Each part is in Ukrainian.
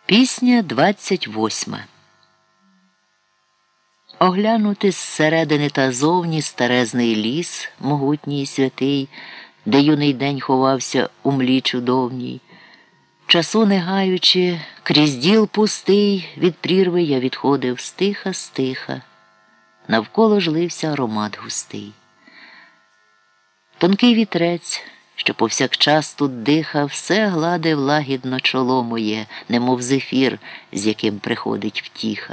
Пісня 28. Оглянути зсередини та зовні старезний ліс, могутній і святий, де юний день ховався у млі чудовній. Часу не гаючи, крізь діл пустий, від прірви я відходив стиха. Навколо ж лився аромат густий. Тонкий вітрець, що повсякчас тут дихав, все гладив лагідно чоло моє, немов зефір, з яким приходить втіха.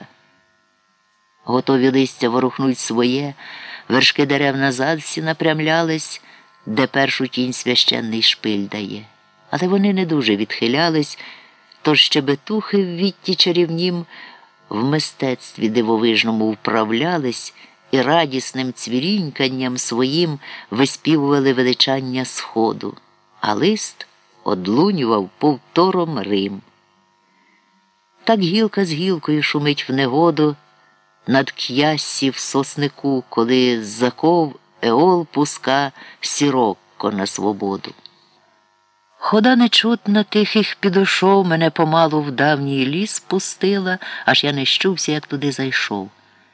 Готові листя ворухнуть своє, вершки дерев назад всі напрямлялись, де першу тінь священний шпиль дає. Але вони не дуже відхилялись, тож щебетухи в вітті чарівнім в мистецтві дивовижному вправлялись і радісним цвіріньканням своїм виспівували величання сходу, а лист одлунював повтором Рим. Так гілка з гілкою шумить в негоду над к'яссі в соснику, коли з-за ков еол пуска сірокко на свободу. Хода нечутна тихих підошов, мене помалу в давній ліс пустила, аж я не щувся, як туди зайшов.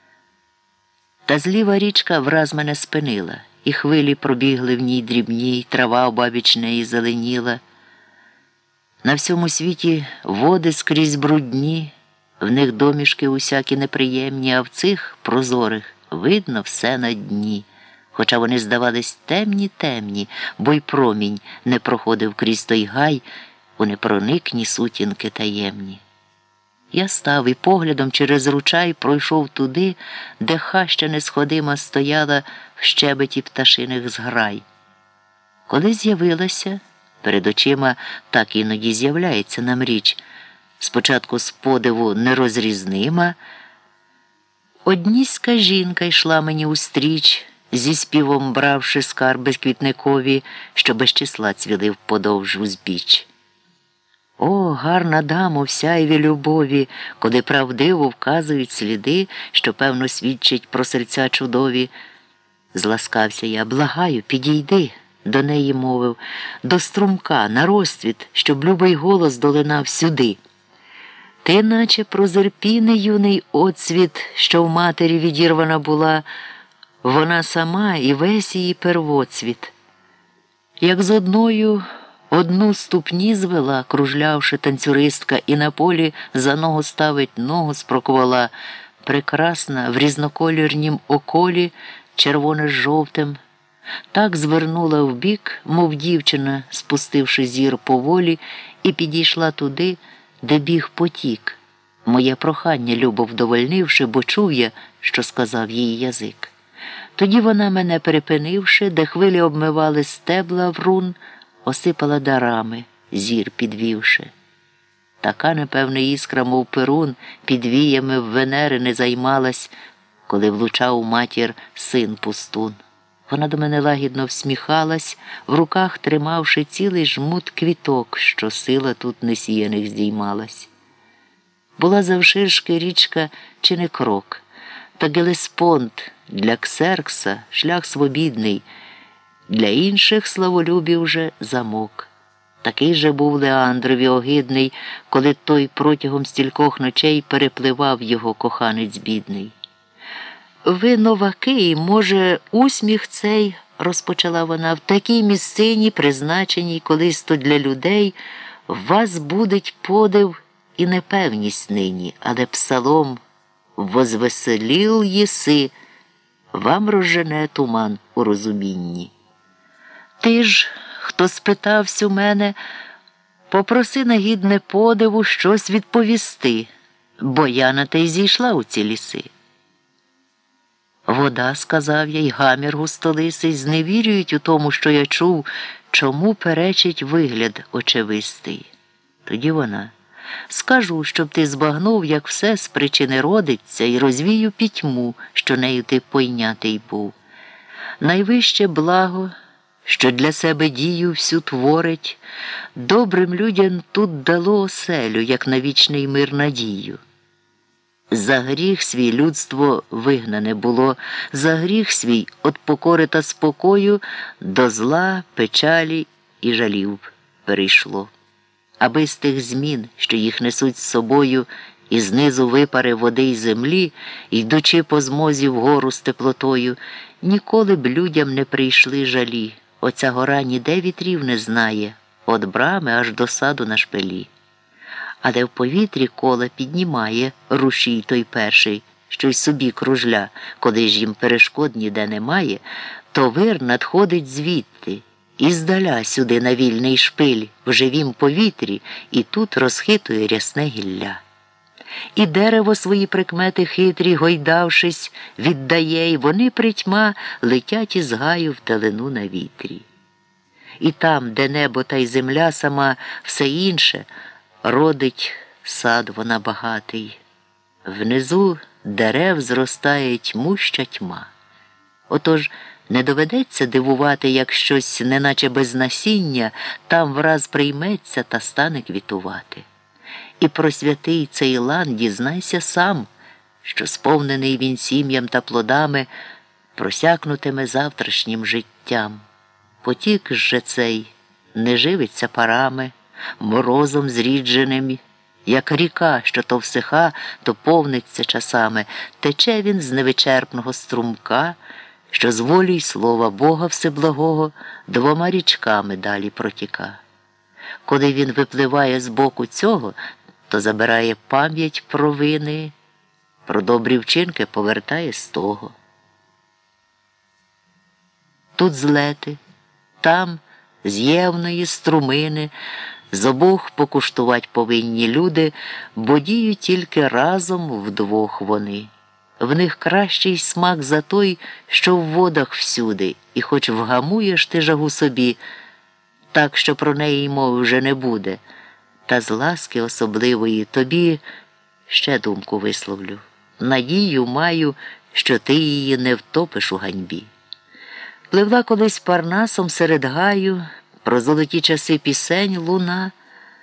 Та зліва річка враз мене спинила, і хвилі пробігли в ній дрібні, й трава обабіч неї зеленіла. На всьому світі води скрізь брудні, в них домішки усякі неприємні, а в цих прозорих видно все на дні. Хоча вони здавались темні, бо й промінь не проходив крізь той гай у непроникні сутінки таємні. Я став і поглядом через ручай пройшов туди, де хаща несходима стояла в щебеті пташиних зграй. Коли з'явилася, перед очима так іноді з'являється нам річ, спочатку з подиву нерозрізнима, одніська жінка йшла мені устріч, зі співом бравши скарби квітникові, що без числа цвіли вподовж узбіч. О, гарна дамо в сяйві любові, коли правдиво вказують сліди, що, певно, свідчать про серця чудові. Зласкався я, благаю, підійди, до неї мовив, до струмка, на розцвіт, щоб любий голос долинав сюди. Ти, наче прозерпіний юний оцвіт, що в матері відірвана була, вона сама і весь її первоцвіт. Як з одну ступні звела, кружлявши танцюристка, і на полі за ногу ставить ногу спроквала, прекрасна в різнокольорнім околі, червоне з жовтим. Так звернула вбік, мов дівчина, спустивши зір поволі, і підійшла туди, де біг потік. Моє прохання любо вдовольнивши, бо чув я, що сказав її язик. Тоді вона, мене перепинивши, де хвилі обмивали стебла врун, осипала дарами, зір підвівши. Така, непевна іскра, мов перун, під віями в Венери не займалась, коли влучав у матір син пустун. Вона до мене лагідно всміхалась, в руках тримавши цілий жмут квіток, що сила тут несіяних здіймалась. Була завширшки річка чи не крок, та Гелеспонд для Ксеркса шлях свобідний, для інших славолюбів же замок. Такий же був Леандрові огидний, коли той протягом стількох ночей перепливав його коханець бідний. Ви, новаки, і, може, усміх цей, розпочала вона, в такій місцині, призначеній колись-то для людей, в вас будить подив і непевність нині, але псалом «Возвеселіл єси» вам розжене туман у розумінні. Ти ж, хто спитавсь у мене, попроси на гідне подиву щось відповісти, бо я на те й зійшла у ці ліси. Вода, сказав я, й гамір густолисий зневірюють у тому, що я чув, чому перечить вигляд очевистий. Тоді вона, скажу, щоб ти збагнув, як все з причини родиться, і розвію пітьму, що нею ти пойнятий був. Найвище благо, що для себе дію всю творить, добрим людям тут дало оселю, як на вічний мир надію. За гріх свій людство вигнане було, за гріх свій от покори та спокою до зла, печалі і жалів перейшло. аби з тих змін, що їх несуть з собою, і знизу випари води й землі, йдучи по змозі вгору з теплотою, ніколи б людям не прийшли жалі. Оця гора ніде вітрів не знає, от брами аж до саду на шпилі. Але в повітрі кола піднімає рушій той перший, що й собі кружля, коли ж їм перешкод ніде немає, то вир надходить звідти, і здаля сюди на вільний шпиль в живім повітрі, і тут розхитує рясне гілля. І дерево свої прикмети хитрі, гойдавшись, віддає, й вони притьма летять із гаю в далину на вітрі. І там, де небо та й земля сама, все інше, родить сад вона багатий. Внизу дерев зростає тьмуща тьма. Отож, не доведеться дивувати, як щось, неначе без насіння, там враз прийметься та стане квітувати. І про святий цей лан дізнайся сам, що сповнений він сім'ям та плодами, просякнутиме завтрашнім життям. Потік же цей не живиться парами, морозом зрідженим, як ріка, що то всиха, то повниться часами, тече він з невичерпного струмка, що з волі й слова Бога Всеблагого двома річками далі протіка. Коли він випливає з боку цього, то забирає пам'ять про вини, про добрі вчинки повертає з того. Тут злети, там з євної струмини, з обох покуштувати повинні люди, бо діють тільки разом вдвох вони. В них кращий смак за той, що в водах всюди, і хоч вгамуєш ти жагу собі, так, що про неї й мови вже не буде, та з ласки особливої тобі ще думку висловлю. Надію маю, що ти її не втопиш у ганьбі. Пливла колись Парнасом серед гаю, про золоті часи пісень луна.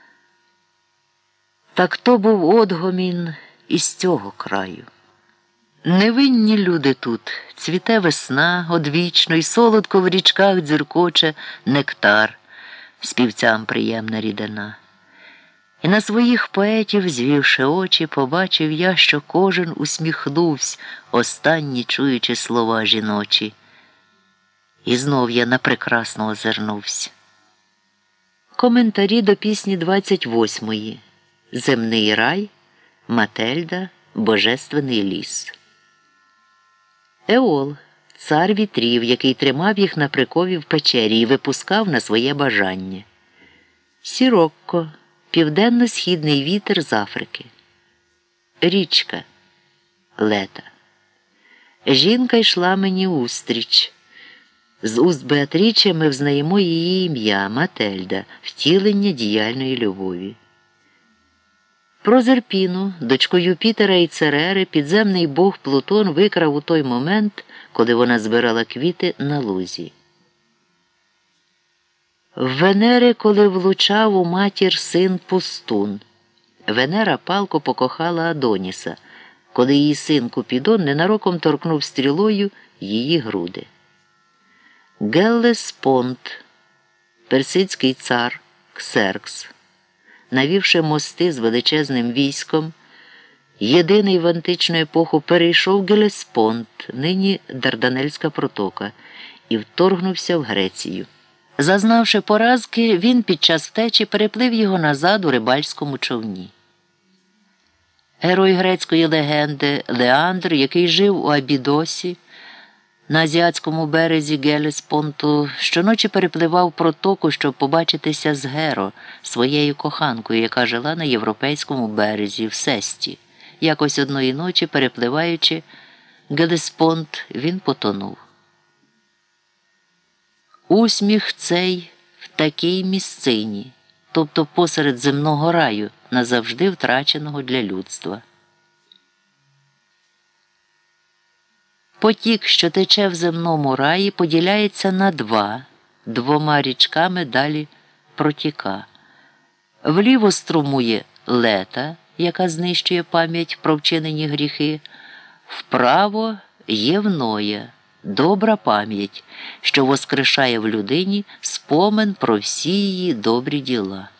Так то був одгомін із цього краю. Невинні люди тут, цвіте весна одвічно, й солодко в річках дзюркоче нектар, співцям приємна рідина. І на своїх поетів, звівши очі, побачив я, що кожен усміхнувся, останні чуючи слова жіночі. І знов я на прекрасно озирнувся. Коментарі до пісні 28-ї. Земний рай, Мательда, Божественний ліс. Еол, цар вітрів, який тримав їх на прикові в печері і випускав на своє бажання. Сірокко, південно-східний вітер з Африки. Річка, Лета. Жінка йшла мені устріч. З уст Беатріче ми взнаємо її ім'я Мательда, втілення діяльної любові. Про Зерпіну, дочку Юпітера і Церери, підземний бог Плутон викрав у той момент, коли вона збирала квіти на лузі. В Венери, коли влучав у матір син Пустун. Венера палко покохала Адоніса, коли її син Купідон ненароком торкнув стрілою її груди. Геллеспонт, персидський цар Ксеркс, навівши мости з величезним військом, єдиний в античну епоху перейшов Гелеспонт, нині Дарданельська протока, і вторгнувся в Грецію. Зазнавши поразки, він під час втечі переплив його назад у рибальському човні. Герой грецької легенди Леандр, який жив у Абідосі, на азіатському березі Гелеспонту, щоночі перепливав протоку, щоб побачитися з Геро, своєю коханкою, яка жила на європейському березі в Сесті. Якось одної ночі, перепливаючи Гелеспонт, він потонув. Усміх цей в такій місцині, тобто посеред земного раю, назавжди втраченого для людства. Потік, що тече в земному раї, поділяється на двома річками далі протіка. Вліво струмує Лета, яка знищує пам'ять про вчинені гріхи, вправо Євноя, добра пам'ять, що воскрешає в людині спомин про всі її добрі діла.